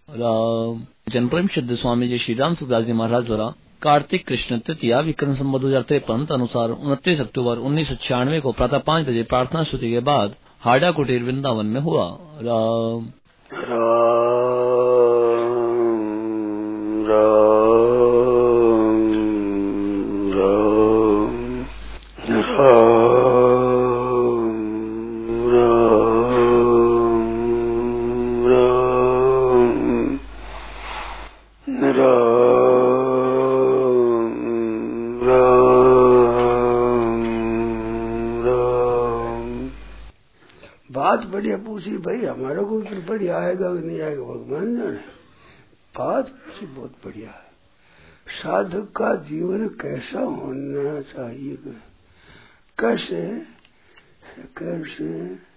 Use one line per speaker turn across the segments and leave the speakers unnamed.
राम। जनप्रेम सिद्ध स्वामी जी श्री राम सुखदास जी महाराज द्वारा कार्तिक कृष्ण तृतीया विक्रम संवत 2053 अनुसार 29 अक्टूबर 1996 को प्रातः 5 बजे प्रार्थना स्तुति के बाद हाड़ा कुटीर वृंदावन में हुआ। राम
बात बढ़िया पूछी भाई, हमारे को फिर बढ़िया आएगा कि नहीं आएगा भगवान जाने। बात पूछी बहुत बढ़िया है। साधक का जीवन कैसा होना चाहिए, कैसे कैसे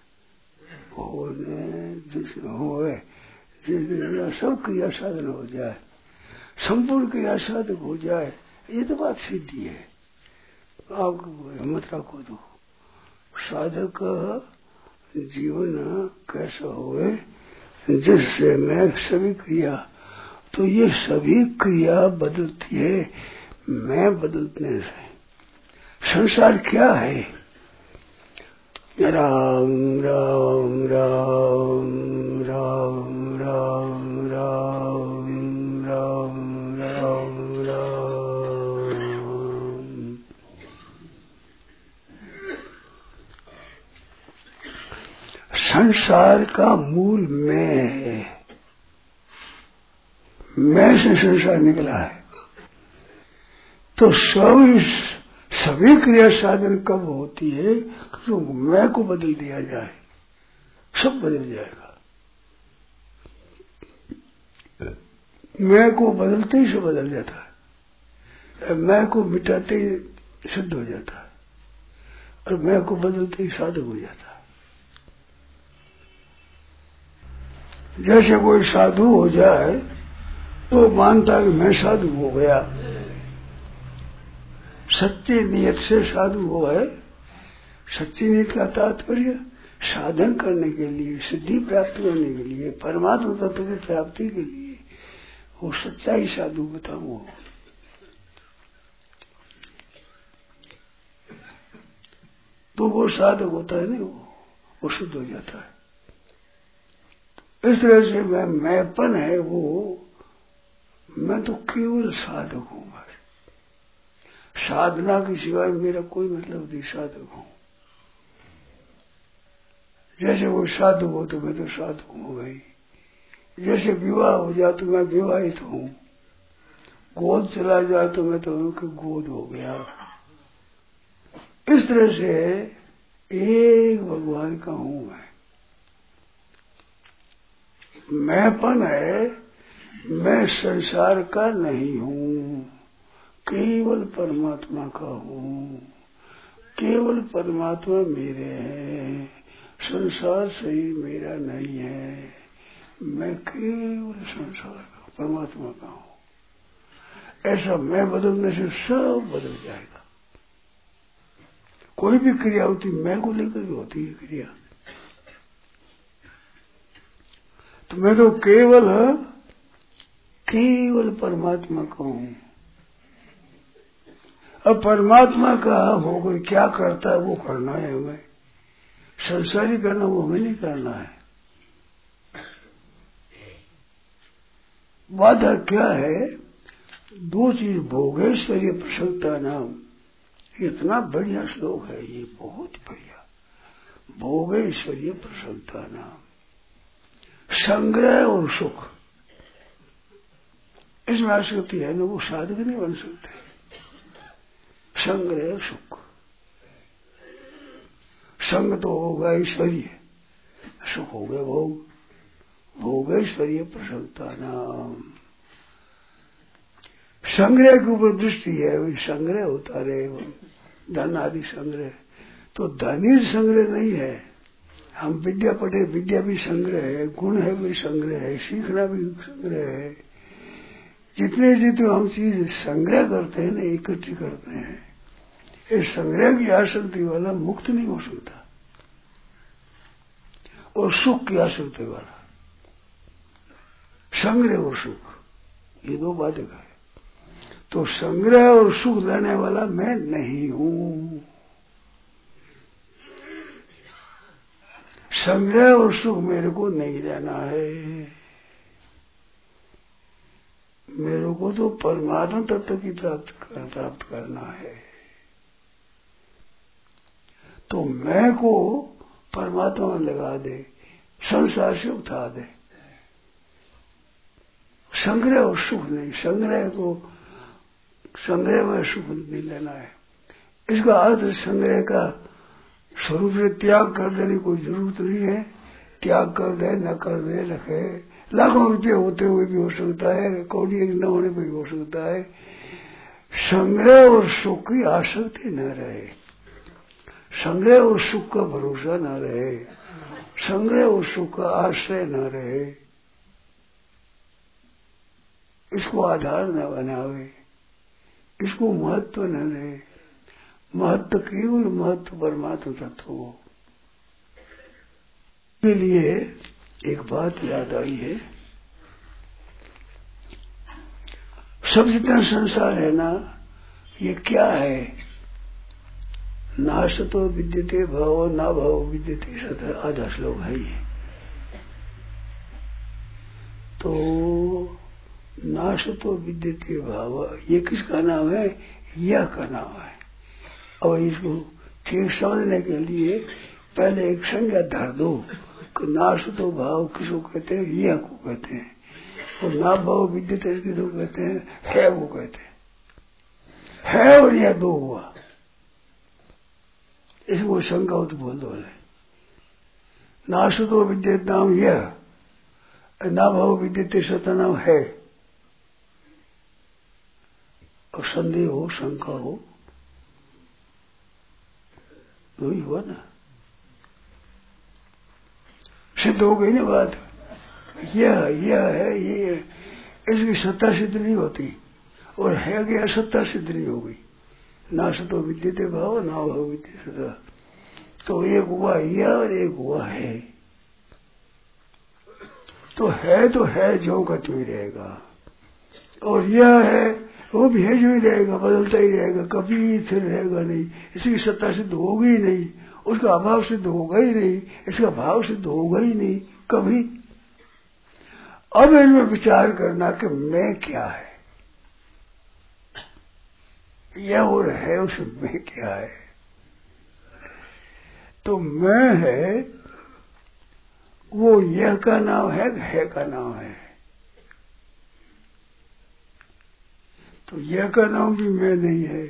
होने जिसमें होए, जिसमें सब क्रिया साधन हो जाए, संपूर्ण क्रिया साधक हो जाए, ये तो बात सीधी है। आपको हिम्मत रखो तो साधक का जीवन कैसा होए जिससे मैं सभी क्रिया, तो ये सभी क्रिया बदलती है मैं बदलने से। संसार क्या है? राम राम राम राम राम राम राम राम राम। संसार का मूल मैं है, मैं से संसार निकला है। तो सभी क्रिया साधन कब होती है? तो मैं को बदल दिया जाए, सब बदल जाएगा। मैं को बदलते ही सब बदल जाता है, मैं को मिटाते ही सिद्ध हो जाता है, और मैं को बदलते ही साधक हो जाता है। जैसे कोई साधु हो जाए तो मानता कि मैं साधु हो गया, सच्ची नियत से साधु हो गए। सच्ची नियत का तात्पर्य साधन करने के लिए, सिद्धि प्राप्त करने के लिए, परमात्मा तत्व की प्राप्ति के लिए वो सच्चा ही साधु बताऊं। तो वो साधक होता है नहीं, वो शुद्ध हो जाता है। इस तरह से मैंपन है वो, मैं तो केवल साधक हूं बस। साधना के सिवाय मेरा कोई मतलब नहीं, साधक हूं। जैसे वो साधु हो तो मैं तो साधु हो गई, जैसे विवाह हो जाए तो मैं विवाहित हूं, गोद चला जाए तो मैं तो गोद हो गया। इस तरह से एक भगवान का हूं मैंपन है। मैं संसार का नहीं हूं, केवल परमात्मा का हूं। केवल परमात्मा मेरे हैं, संसार सही मेरा नहीं है। मैं केवल संसार का, परमात्मा का हूं। ऐसा मैं बदलने से सब बदल जाएगा। कोई भी क्रिया होती मैं को लेकर भी होती है क्रिया। तो मैं तो केवल परमात्मा का हूं। अब परमात्मा का होकर क्या करता है वो करना है हमें। संसारी करना वो हमें नहीं करना है। बाधा क्या है? दो चीज, भोगेश्वरी प्रसन्नता नाम। इतना बढ़िया श्लोक है ये, बहुत बढ़िया। भोगेश्वरी प्रसन्नता नाम, संग्रह और सुख, इसमें आसक्ति है ना, वो साधक नहीं बन सकते। संग्रह सुख, संग तो होगा ऐश्वर्य, सुख हो गया भोग। भोगेश्वरी प्रसन्नता नाम। संग्रह के ऊपर दृष्टि है, वही संग्रह होता रहे, धन आदि संग्रह। तो धन ही संग्रह नहीं है। हम विद्या पढ़े, विद्या भी संग्रह है, गुण है भी संग्रह है, सीखना भी संग्रह है। जितने जितने हम चीज संग्रह करते हैं ना, इकट्ठी करते हैं, इस संग्रह की आसक्ति वाला मुक्त नहीं हो सकता। और सुख की आसक्ति वाला संग्रह और सुख, ये दो बातें है। तो संग्रह और सुख देने वाला मैं नहीं हूं। संग्रह और सुख मेरे को नहीं देना है। मेरे को तो परमात्मा तत्व की प्राप्त करना है। तो मैं को परमात्मा में लगा दे, संसार से उठा दे। संग्रह और सुख नहीं, संग्रह में सुख नहीं लेना है। इसका अर्थ संग्रह का स्वरूप से त्याग कर देने की कोई जरूरत नहीं है। त्याग कर दे न कर दे रखे, लाखों रुपये होते हुए भी हो सकता है, कौड़ी न होने पर भी हो सकता है। संग्रह और सुख की आसक्ति न रहे, संग्रह और सुख का भरोसा न रहे, संग्रह और सुख का आश्रय न रहे, इसको आधार न बनावे, इसको महत्व न रहे। महत्व केवल महत्व परमात्मा तत्व हो। के लिए एक बात याद आई है, सब जितना संसार है ना, ये क्या है? नाशतो विद्यते भावो ना भावो विद्यते सत, आधा श्लोक है ये। तो नाशतो विद्यते भाव, ये किसका नाम है? यह का नाम है। और इसको ठीक समझने के लिए पहले एक संज्ञा धर दो कि नाशतो भाव किसको कहते हैं? यह को कहते हैं। और ना भाव विद्यते किसको कहते हैं? है वो कहते हैं। है और यह दो हुआ, इसको शंका बोल दो। नाशतो विद्यते नाम यह, ना भाव विद्यते सत नाम है। और संदेह हो, शंका हो, तो ही हुआ ना, सिद्ध हो गई ना बात। यह है, ये इसकी सत्ता सिद्ध नहीं होती, और है कि असत्ता सिद्ध नहीं होगी। नाशतो विद्यते भाव ना भाव विद्यते सत्ता। तो एक हुआ यह और एक हुआ है। तो है जो का तो ही रहेगा, और यह है वो भी है जो ही रहेगा, बदलता ही रहेगा, कभी स्थिर रहेगा नहीं। इसकी सत्ता सिद्ध होगी ही नहीं, उसका अभाव सिद्ध होगा ही नहीं, इसका भाव सिद्ध होगा ही नहीं कभी। अब इनमें विचार करना कि मैं क्या है, यह और है उसमें क्या है। तो मैं है वो यह का नाम है का नाम है। तो यह का नाम भी मैं नहीं है,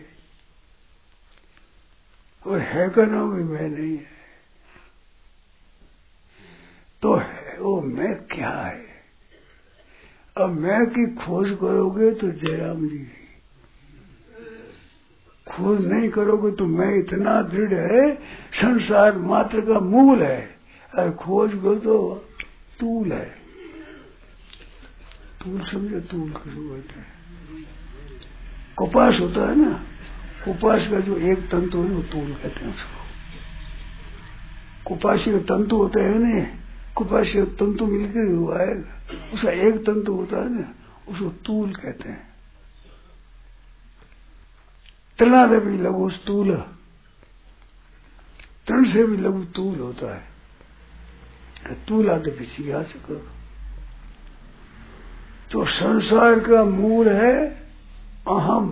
और है का नाम भी मैं नहीं है। तो है वो मैं क्या है? अब मैं की खोज करोगे तो जयराम जी, खोज नहीं करोगे तो मैं इतना दृढ़ है, संसार मात्र का मूल है, और खोज करो तो तूल है। तूल समझे? तूल किसको कहते हैं? कपास होता है ना, कपास का जो एक तंतु है वो तूल कहते हैं उसको। कपासी का तंतु होता है ना, कपासी का तंतु मिलकर हुआ है, उसका एक तंतु होता है ना, उसको तूल कहते हैं। तृणा से भी लघु स्थूल, तृण से भी लघु तूल होता है। तूल आते पीछे आ सको। तो संसार का मूल है अहम,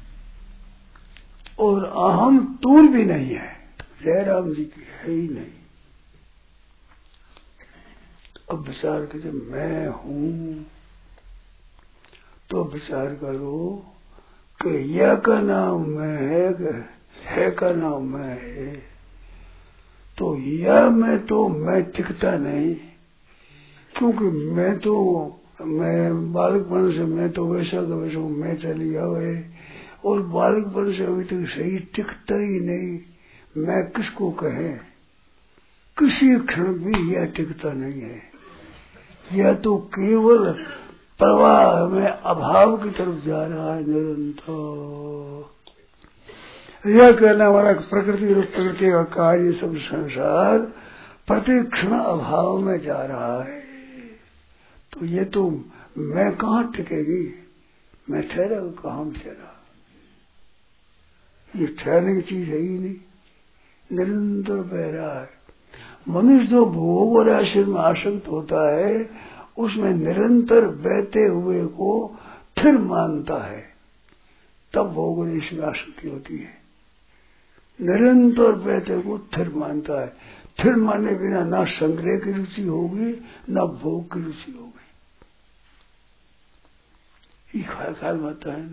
और अहम तूल भी नहीं है, जयराम जी की है ही नहीं। अब विचार करें मैं हूं, तो विचार करो कि यह का नाम मैं है का नाम मैं है। तो यह में तो मैं टिकता नहीं, क्योंकि मैं बालकपन से मैं तो वैसा का वैसा मैं चली आवे, और बालकपन से अभी तक सही टिकता ही नहीं। मैं किसको कहे? किसी क्षण भी यह टिकता नहीं है। यह तो केवल प्रवाह में अभाव की तरफ जा रहा है निरंतर। यह कहना हमारा प्रकृति और प्रकृति का कार्य सब संसार प्रत्येक क्षण अभाव में जा रहा है। तो ये तो मैं कहाँ टिकेगी, मैं ठहरा कहाँ ठहरा। ये ठहरने की चीज है ही नहीं, निरंतर बह रहा है। मनुष्य जो भोग और आश्रय में आसक्त होता है उसमें निरंतर बहते हुए को फिर मानता है, तब भोग और इसमें आसक्ति होती है। निरंतर बहते को फिर मानता है, फिर माने बिना ना संग्रह की रुचि होगी ना भोग की रुचि होगी। ये ख्याल आता है ना।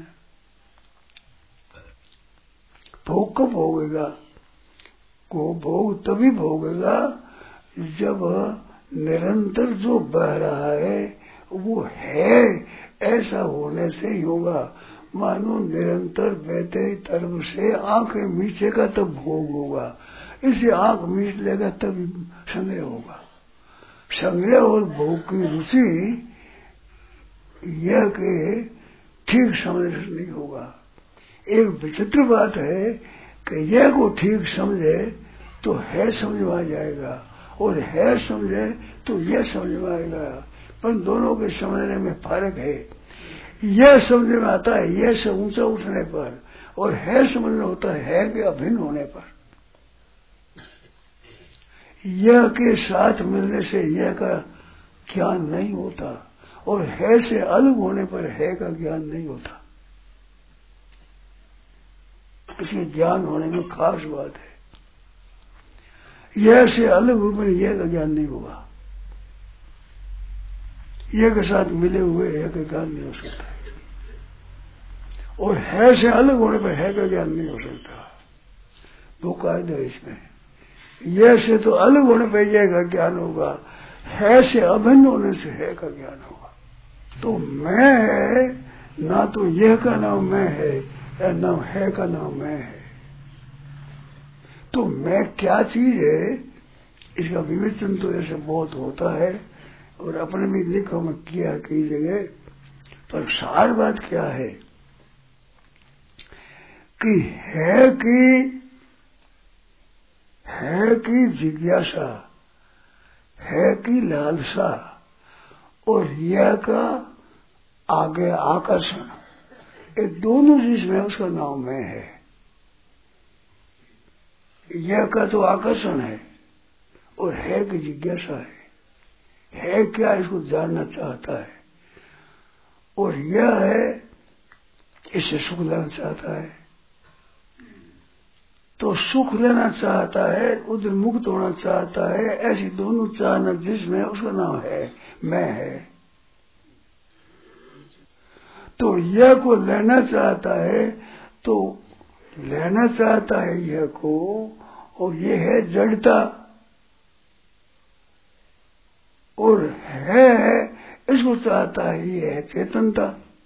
भोग कब भोगेगा, को भोग तभी भोगेगा जब निरंतर जो बह रहा है वो है, ऐसा होने से ही होगा। मानो निरंतर बहते तरफ से आंखें मीचेगा तब भोग होगा, इसे आंख मीच लेगा तब संग्रह होगा। संग्रह और भोग की रुचि यह के ठीक समझ नहीं होगा। एक विचित्र बात है कि यह को ठीक समझे तो है समझ में आ जाएगा, और है समझे तो यह समझ में आएगा, पर दोनों के समझने में फर्क है। यह समझ में आता है यह से ऊंचा उठने पर, और है समझ में होता है के अभिन्न होने पर। यह के साथ मिलने से यह का ज्ञान नहीं होता, और है से अलग होने पर है का ज्ञान नहीं होता। इसलिए ज्ञान होने में खास बात है। यह से अलग होकर यह का ज्ञान नहीं होगा, यह के साथ मिले हुए यह का ज्ञान नहीं हो सकता, और है से अलग होने पर है का ज्ञान नहीं हो सकता। दो कायदे है इसमें। यह से तो अलग होने पर यह का ज्ञान होगा, है से अभिन्न होने से है का ज्ञान होगा। तो मैं है ना, तो यह का नाम मैं है, या नाम है का नाम मैं है। तो मैं क्या चीज है इसका विवेचन तो ऐसे बहुत होता है, और अपने भी लिखो में किया कई जगह। पर सार बात क्या है कि है की जिज्ञासा, है की लालसा, और यह का आगे आकर्षण, ये दोनों जिसमें उसका नाम मैं है। यह का तो आकर्षण है और है की जिज्ञासा है क्या इसको जानना चाहता है, और यह है इससे सुख लेना चाहता है। तो सुख लेना चाहता है, उधर मुक्त होना चाहता है, ऐसी दोनों चाहना जिसमें उसका नाम है मैं है। तो यह को लेना चाहता है, तो लेना चाहता है यह को, और यह है जड़ता, और है इसको चाहता है ये है चेतनता।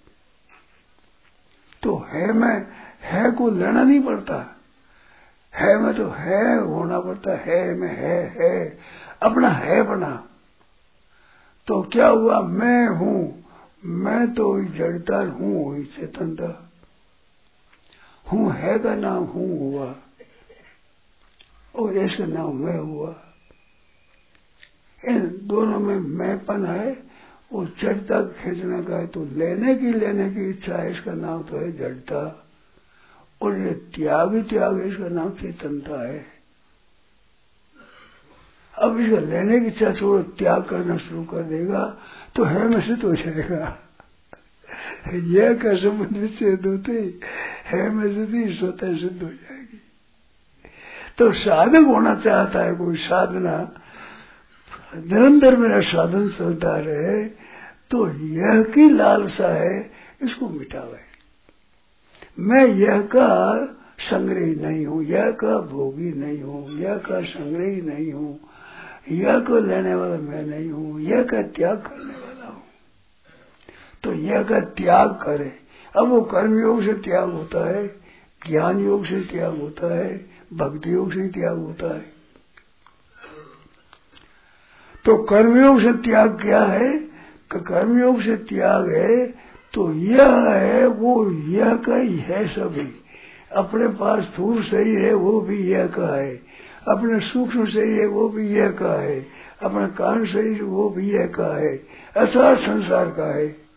तो है में है को लेना नहीं पड़ता, है में तो है होना पड़ता है में है अपना है बना। तो क्या हुआ, मैं हूं, मैं तो जड़ता हूं, चेतनता हूं, है का नाम हूं हुआ, और इसका नाम मैं हुआ। इन दोनों में मैंपन है, और जड़ता खींचने का है, तो लेने की इच्छा है, इसका नाम तो है जड़ता, और ये त्याग इसका नाम चेतनता है। अब इसका लेने की इच्छा छोड़ो, त्याग करना शुरू कर देगा तो है में सिद्ध हो जाएगा। यह का संबंध सिद्ध होते है में सिद्धि स्वतः सिद्ध हो जाएगी। तो साधक होना चाहता है कोई, साधना निरंतर मेरा साधन चलता रहे, तो यह की लालसा है इसको मिटावे। मैं यह का संग्रही नहीं हूं, यह का भोगी नहीं हूं, यह का संग्रही नहीं हूं, यह को लेने वाला मैं नहीं हूं, यह का त्याग करने वाला हूं। तो यह का त्याग करे। अब वो कर्म योग से त्याग होता है, ज्ञान योग से त्याग होता है, भक्ति योग से त्याग होता है। तो कर्मयोग से त्याग क्या है, कर्मयोग से त्याग है तो यह है वो यह का ही है। सभी अपने पास स्थूल शरीर है वो भी यह का है, अपने सूक्ष्म शरीर है वो भी यह का है, अपना कारण शरीर वो भी यह का है, असार संसार का है।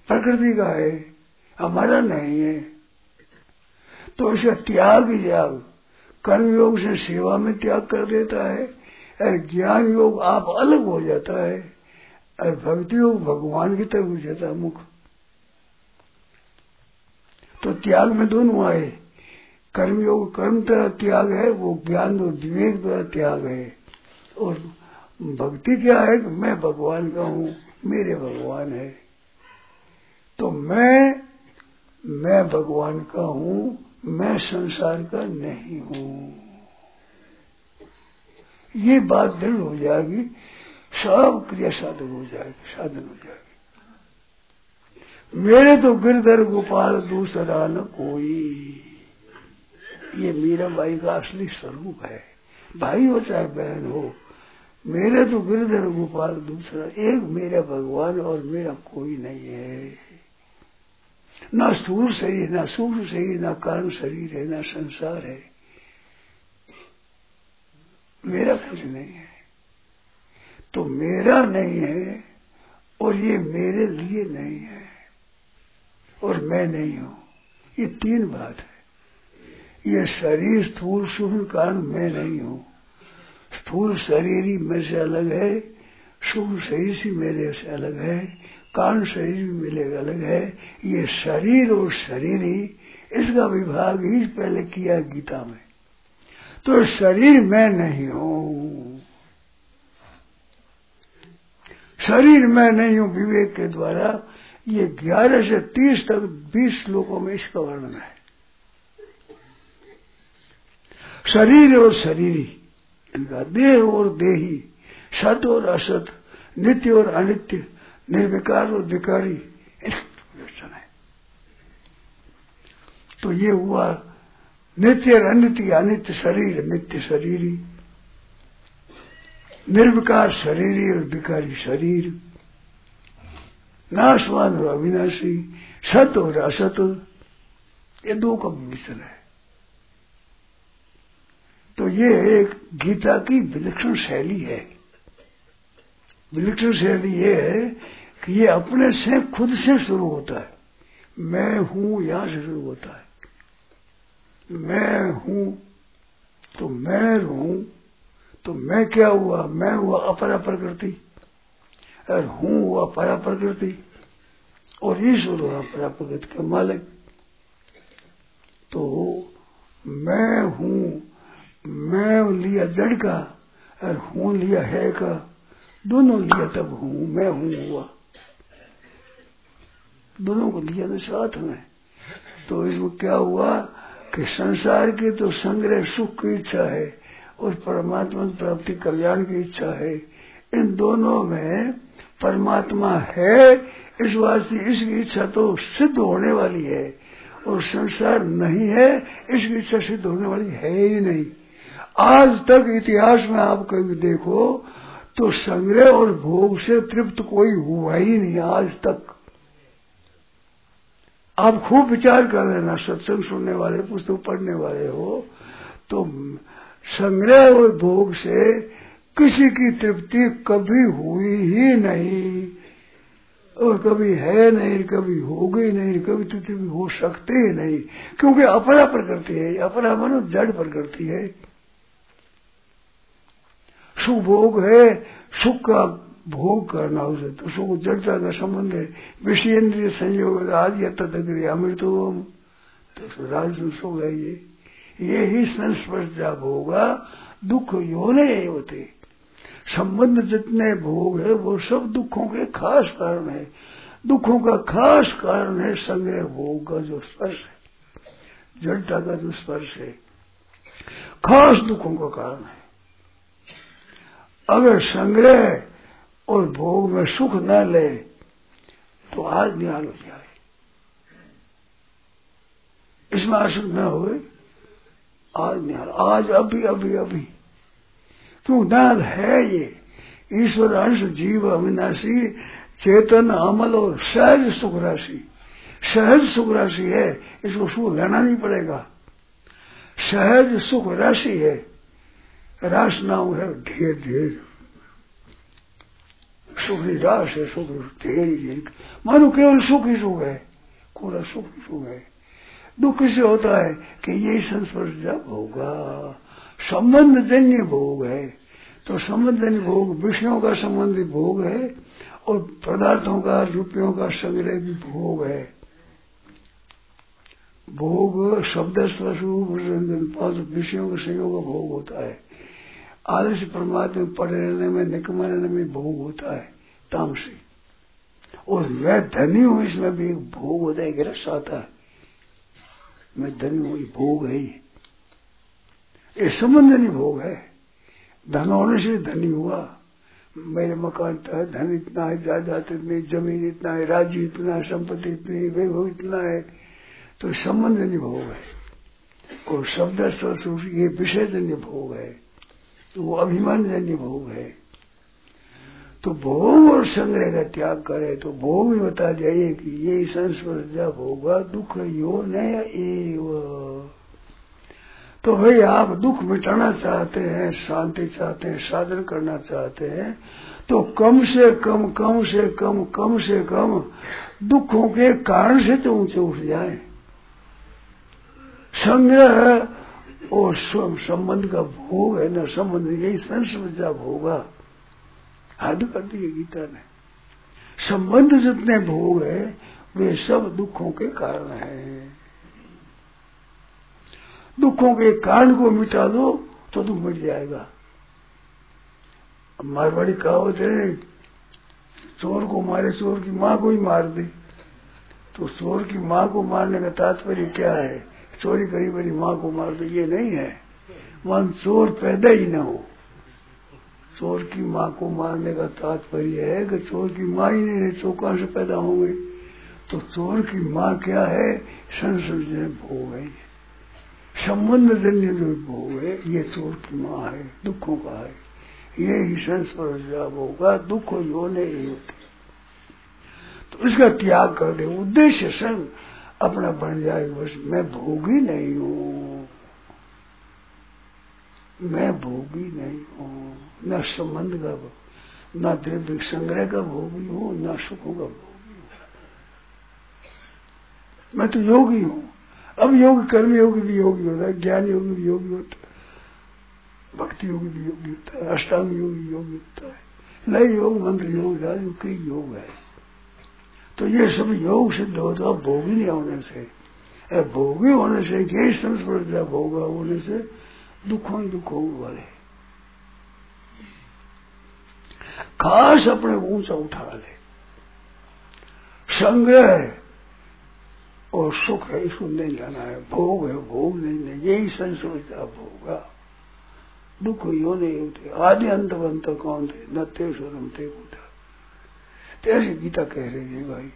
प्रकृति का है, हमारा नहीं है। तो इसे त्याग ही त्याग, कर्म योग से सेवा में त्याग कर देता है, और ज्ञान योग आप अलग हो जाता है, और भक्ति योग भगवान की तरफ हो जाता है मुख। तो त्याग में दोनों आए, कर्म योग कर्म तरह त्याग है, वो ज्ञान और विवेक द्वारा त्याग है। और भक्ति क्या है कि मैं भगवान का हूँ, मेरे भगवान है, तो मैं भगवान का हूँ, मैं संसार का नहीं हूँ। ये बात दृढ़ हो जाएगी, सब क्रिया साधन हो जाएगी। मेरे तो गिरधर गोपाल दूसरा न कोई, ये मीरा बाई का असली स्वरूप है। भाई हो चाहे बहन हो, मेरे तो गिरधर गोपाल दूसरा, एक मेरा भगवान और मेरा कोई नहीं है। ना स्थूल शरीर, ना सूक्ष्म शरीर, ना कारण शरीर है, ना संसार है, मेरा कुछ नहीं है। तो मेरा नहीं है और ये मेरे लिए नहीं है और मैं नहीं हूं, ये तीन बात है। ये शरीर स्थूल सूक्ष्म कारण मैं नहीं हूं, स्थूल शरीर ही मेरे से अलग है, सूक्ष्म शरीर से मेरे से अलग है, कारण शरीर भी मेरे अलग है। ये शरीर और शरीर ही, इसका विभाग ही पहले किया गीता में। तो शरीर मैं नहीं हूं, शरीर मैं नहीं हूं, विवेक के द्वारा ये 11 से 30 तक 20 श्लोकों में इसका वर्णन है। शरीर और शरीरी, इनका देह और देही, सत और असत, नित्य और अनित्य, निर्विकार और विकारी, इसका है। तो ये हुआ नित्य और अनित्य, अनित्य शरीर, नित्य शरीरी, निर्विकार शरीरी और विकारी शरीर, नाशवान और अविनाशी, सत और असत, ये दो का मिश्रण है। तो ये एक गीता की विलक्षण शैली है। विलक्षण शैली ये है कि ये अपने से खुद से शुरू होता है। मैं हूं यहां से शुरू होता है। मैं हूं तो मैं हूं, तो मैं क्या हुआ? मैं हुआ अपरा प्रकृति, और हूं हुआ परा प्रकृति, और ईश्वर हुआ परा प्रकृति का मालिक। तो मैं हूं, मैं लिया जड़ का और हूं लिया है का, दोनों लिया तब हूं, मैं हूं हुआ, दोनों को लिया तो साथ में। तो इसमें क्या हुआ कि संसार की तो संग्रह सुख की इच्छा है और परमात्मा की प्राप्ति कल्याण की इच्छा है। इन दोनों में परमात्मा है, इस वास्ते इसकी इच्छा तो सिद्ध होने वाली है, और संसार नहीं है, इसकी इच्छा सिद्ध होने वाली है ही नहीं। आज तक इतिहास में आप कभी देखो तो संग्रह और भोग से तृप्त कोई हुआ ही नहीं आज तक। आप खूब विचार कर लेना, सत्संग सुनने वाले, पुस्तक पढ़ने वाले हो, तो संग्रह और भोग से किसी की तृप्ति कभी हुई ही नहीं, और कभी है नहीं, कभी होगी नहीं, कभी तृप्ति हो सकती ही नहीं, क्योंकि अपरा प्रकृति है। अपरा मानो जड़ प्रकृति है। सुख भोग है, सुख का भोग करना उसे, तो सुख जड़ता का संबंध है। विषयेंद्रिय संयोग आदि तदग्र अमृतोम, तो राजसु सुख है ये ही संस्पर्श जब होगा दुख योने होते। संबंध जितने भोग है वो सब दुखों के खास कारण है। दुखों का खास कारण है संग्रह भोग का जो स्पर्श है, जड़ता का जो स्पर्श है, खास दुखों का कारण है। अगर संग्रह और भोग में सुख न ले तो आज निहाल हो जाए, इसमें आसक्त न हुए, आज निहाल, आज अभी अभी अभी, क्यों नाद है ये ईश्वर अंश जीव अविनाशी चेतन अमल और सहज सुख राशि। सहज सुख राशि है, इसको सुख लेना नहीं पड़ेगा। सहज सुख राशि है, रास नाम है ढेर ढेर। सुख निराश है, सुख ढेर मानो केवल सुख ही सुख है, पूरा सुख ही सुख है। दुख किससे होता है कि यही संस्पर्श जब होगा, संबंध जन्य भोग है। तो संबंध जन्य भोग विषयों का संबंधी भोग है और पदार्थों का रुपयों का संग्रह भी भोग है। भोग शब्द स्वरूप पांच विषयों का संयोग का भोग होता है। आदर्श परमात्मा में पड़े रहने में, निकम रहने में भोग होता है तामसी। और मैं धनी हूं, इसमें भी एक भोग होता है, गिरस आता है, मैं धनी हूं, भोग है ये संबंध नहीं भोग है। धन होने से धनी हुआ, मेरे मकान है, धन इतना है, जायदाद इतनी, जमीन इतना है, राज्य इतना है, संपत्ति इतनी, वैभव इतना है, तो संबंध नहीं भोग है। और शब्द स्वरूप ये विषय जन्य भोग है, तो वो अभिमान जन्य भोग है। तो भोग और संग्रह का त्याग करे तो भोग ही बता जाइए कि ये संस्पर्श जब होगा दुख यो नया एव। तो भाई आप दुख मिटाना चाहते हैं, शांति चाहते हैं, साधन करना चाहते हैं, तो कम से कम दुखों के कारण से तो ऊंचे उठ जाए। संग्रह और संबंध का भोग है ना, संबंध यही संस्पर्श जब होगा। हद कर दी गीता ने। संबंध जितने भोग है वे सब दुखों के कारण है। दुखों के कारण को मिटा दो तो दुख मिट जाएगा। मारवाड़ी कहावत है, चोर को मारे चोर की माँ को ही मार दे। तो चोर की माँ को मारने का तात्पर्य क्या है? चोरी करी बड़ी माँ को मार दो, ये नहीं है। मन चोर पैदा ही न हो। चोर की माँ को मारने का तात्पर्य है कि चोर की माँ ही नहीं है, चोर कहां से पैदा होंगे। तो चोर की माँ क्या है? संसर्जन भोग है, संबंध जन्य जो भोग है, ये चोर की माँ है, दुखों का है। ये ही संस्पर्श जब होगा दुख यो नहीं होते। तो इसका त्याग कर दे, उद्देश्य संग अपना बन जाए। बस मैं भोगी नहीं हूँ, मैं भोगी नहीं हूँ, न संबंध का, न द्रव्य संग्रह का भोगी हूँ, न सुखों का भोगी हूँ। मैं तो योगी हूँ। अब योग कर्म योगी भी योगी होता है, ज्ञान योगी भी योगी होता है, भक्ति योगी भी योगी होता है, अष्टांग योगी योगी होता है, लय योग, मंत्र योग, राजयोग, कई योग है। तो ये सब योग सिद्ध होता है भोगी नहीं होने से। भोगी होने से, ये संस्पर्श भोग होने से दुखों ही दुख होने वाले। खास अपने ऊंचा उठा ले। संग्रह और सुख है, इसको नहीं जाना है। भोग है, भोग नहीं, यही संस्पर्श होगा। दुख यो नहीं होते, आदि अंत कौन थे, न ते स्वरम ते बुधा। ऐसी गीता कह रही है भाई,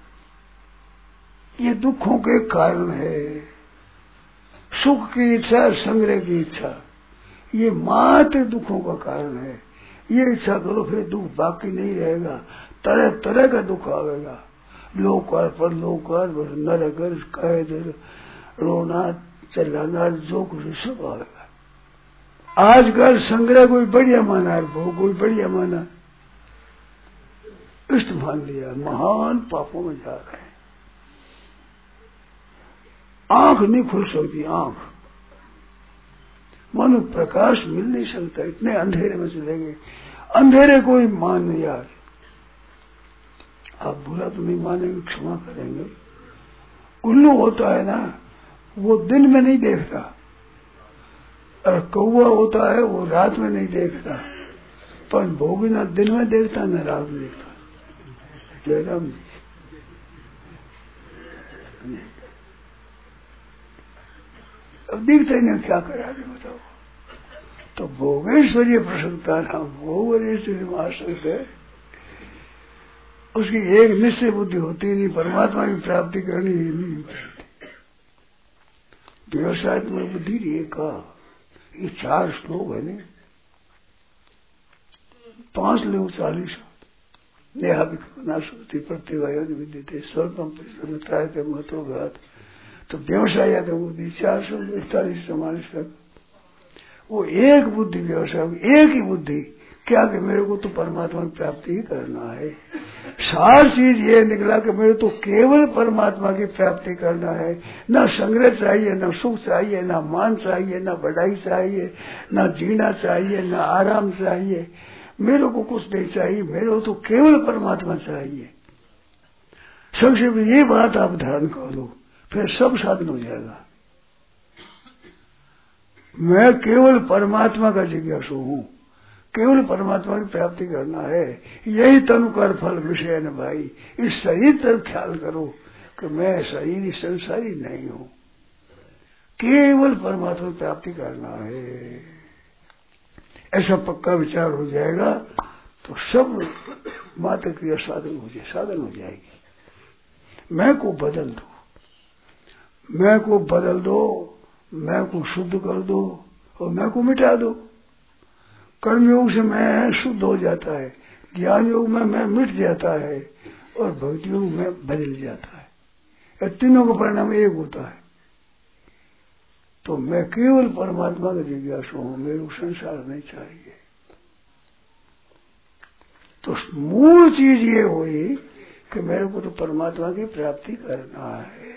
ये दुखों के कारण है। सुख की इच्छा, संग्रह की इच्छा, ये मात्र दुखों का कारण है। ये इच्छा करो फिर दुख बाकी नहीं रहेगा। तरह तरह का दुख आवेगा, लोकार पर लोकार, नरकर, कैद, रोना, चिल्लाना, जो कुछ सब आवेगा। आजकल संग्रह कोई बढ़िया माना है, भोग कोई बढ़िया माना, इष्ट मान लिया, महान पापों में जा रहे हैं। आंख नहीं खुल सकती, आंख मानो प्रकाश मिल नहीं सकता, इतने अंधेरे में चले गए। अंधेरे को ही मान यार, आप बुरा तो नहीं मानेंगे, क्षमा करेंगे। उल्लू होता है ना, वो दिन में नहीं देखता, और कौवा होता है वो रात में नहीं देखता, पर भोगी ना दिन में देखता ना रात में देखता। जयराम जी, अब दिखता ही नहीं, क्या करा बताओ। तो भोगेश्वरीय प्रसन्नता नाम भोगेश्वरी में आसक्त है, उसकी एक निश्चय बुद्धि होती नहीं, परमात्मा की प्राप्ति करनी ही नहीं होती। व्यवसाय में बुद्धि रही का, ये 4 श्लोक है नहीं, 5 लोग 40 नेहा विक्रमना श्रुति प्रतिवायोन विद्यते स्वल्पम परिश्रमताय के महत्व घात। तो व्यवसाय बुद्धि 441 समानिष्ठ तक वो एक बुद्धि व्यवसाय, एक ही बुद्धि क्या कि मेरे को तो परमात्मा की प्राप्ति ही करना है। सार चीज ये निकला कि मेरे तो केवल परमात्मा की प्राप्ति करना है। ना संग्रह चाहिए, ना सुख चाहिए, ना मान चाहिए, ना बढ़ाई चाहिए, ना जीना चाहिए, ना आराम चाहिए। मेरे को कुछ नहीं चाहिए, मेरे को तो केवल परमात्मा चाहिए। संक्षेप ये बात आप ध्यान कर लो, फिर सब साधन हो जाएगा। मैं केवल परमात्मा का जिज्ञासु हूं, केवल परमात्मा की प्राप्ति करना है। यही तनु कर फल विषय न भाई। इस शरीर तरफ ख्याल करो कि मैं शरीर संसारी नहीं हूं, केवल परमात्मा की प्राप्ति करना है। ऐसा पक्का विचार हो जाएगा तो सब मात्र क्रिया साधन हो जाएगी। मैं को बदल दो, मैं को बदल दो, मैं को शुद्ध कर दो और मैं को मिटा दो। कर्मयोग से मैं शुद्ध हो जाता है, ज्ञान योग में मैं मिट जाता है और भक्ति योग में बदल जाता है। तीनों का परिणाम एक होता है। तो मैं केवल परमात्मा का जिज्ञासु हूं, मेरे को संसार नहीं चाहिए। तो मूल चीज ये हुई कि मेरे को तो परमात्मा की प्राप्ति करना है।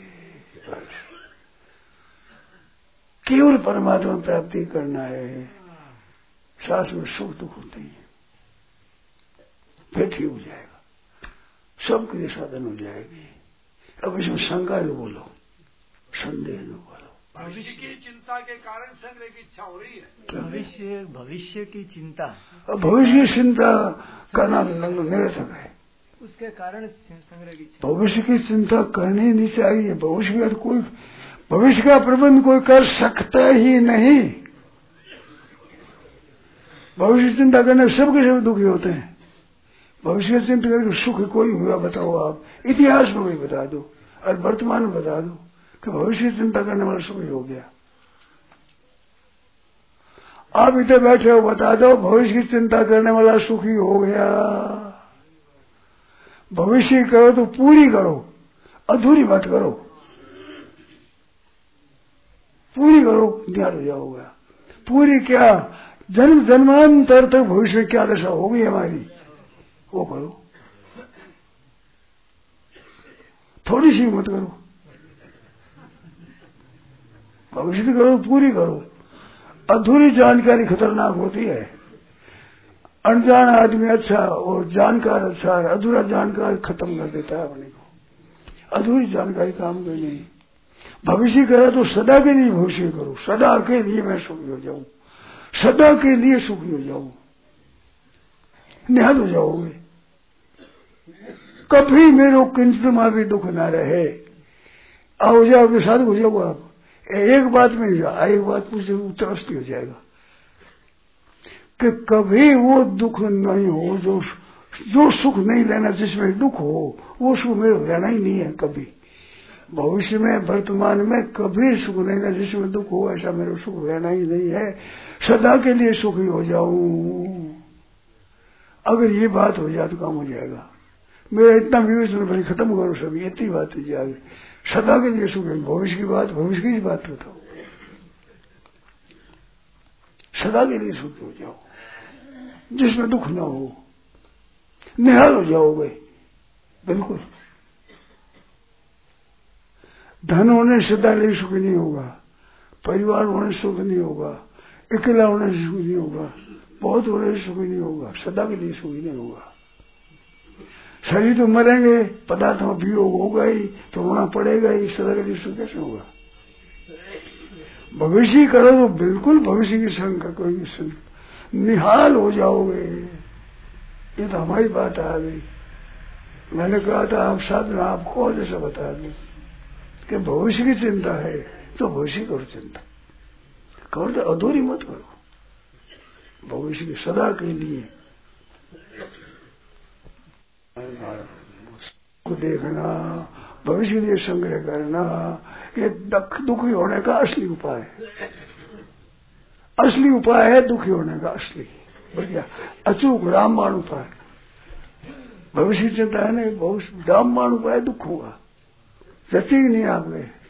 केवल परमात्मा की प्राप्ति करना है। सांस में सुख दुख नहीं है, फिर ठीक हो जाएगा, सबके लिए साधन हो जाएगी। अब इसमें शंका जो बोलो, संदेह जो बोलो।
भविष्य की चिंता के कारण संग्रह की इच्छा हो रही है। भविष्य की चिंता,
अब भविष्य की चिंता करना निरर्थक है।
उसके कारण संग्रह की इच्छा।
भविष्य की चिंता करनी नहीं चाहिए। भविष्य का प्रबंध कोई कर सकता ही नहीं। भविष्य की चिंता करने सबके सब दुखी होते हैं। भविष्य की चिंता करके सुख कोई हुआ बताओ आप, इतिहास में कोई बता दो और वर्तमान में बता दो कि भविष्य की चिंता करने वाला सुखी हो गया। आप इधर बैठे हो, बता दो भविष्य की चिंता करने वाला सुखी हो गया। भविष्य करो तो पूरी करो, अधूरी मत करो। पूरी करो, ज्ञान हो जाओगे। पूरी क्या, जन्म जन्मांतर तक भविष्य में क्या दशा होगी हमारी, वो करो। थोड़ी सी मत करो, भविष्य की करो, पूरी करो। अधूरी जानकारी खतरनाक होती है। अनजान आदमी अच्छा और जानकार अच्छा है, अधूरा जानकारी खत्म कर देता है अपने को। अधूरी जानकारी काम करनी नहीं। भविष्य करा तो सदा के लिए भविष्य करो, सदा के लिए मैं सुखी हो जाऊं, सदा के लिए सुखी हो जाऊं, निहल हो जाओगे। कभी मेरे किंचित में भी दुख ना रहे। आओ जाओ के साथ हो जाओ। आप एक बात में एक बात पूछे उत्तर अस्थि हो जाएगा कि कभी वो दुख नहीं हो, जो सुख नहीं लेना, जिसमें दुख हो वो सुख मेरे लेना ही नहीं है कभी। भविष्य में वर्तमान में कभी सुख लेना जिसमें दुख हो, ऐसा मेरे सुख लेना ही नहीं है। सदा के लिए सुखी हो जाऊं। अगर ये बात हो जाए तो काम हो जाएगा। मेरा इतना विवेचन भले खत्म करो सभी, इतनी बात हो जाएगी। सदा के लिए सुख है। भविष्य की बात, भविष्य की बात बताओ। सदा के लिए सुखी हो जाओ, जिसमें दुख ना हो, निहाल हो जाओगे बिल्कुल। धन होने से सदा के लिए सुखी नहीं होगा, परिवार होने से सुख नहीं होगा, अकेला होने से सुखी नहीं होगा, बहुत होने से सुखी नहीं होगा, सदा के लिए सुखी नहीं होगा। शरीर तो मरेंगे, पदार्थ में वियोग होगा ही, तो होना पड़ेगा ही, सदा के लिए सुख कैसे होगा। भविष्य करो तो बिल्कुल भविष्य की शंका कोई निहाल हो जाओगे। ये तो हमारी बात आ गई। मैंने कहा था आप साधना आपको जैसा बता दूं कि भविष्य की चिंता है तो भविष्य करो चिंता, करो तो अधूरी मत करो। भविष्य की सदा के लिए को देखना, भविष्य के लिए संग्रह करना, ये दुखी होने का असली उपाय है। असली उपाय है दुखी होने का असली, बढ़िया अचूक रामबाण उपाय। भविष्य की चिंता है ना, बहुत रामबाण उपाय दुख होगा, जचेगी नहीं आप में।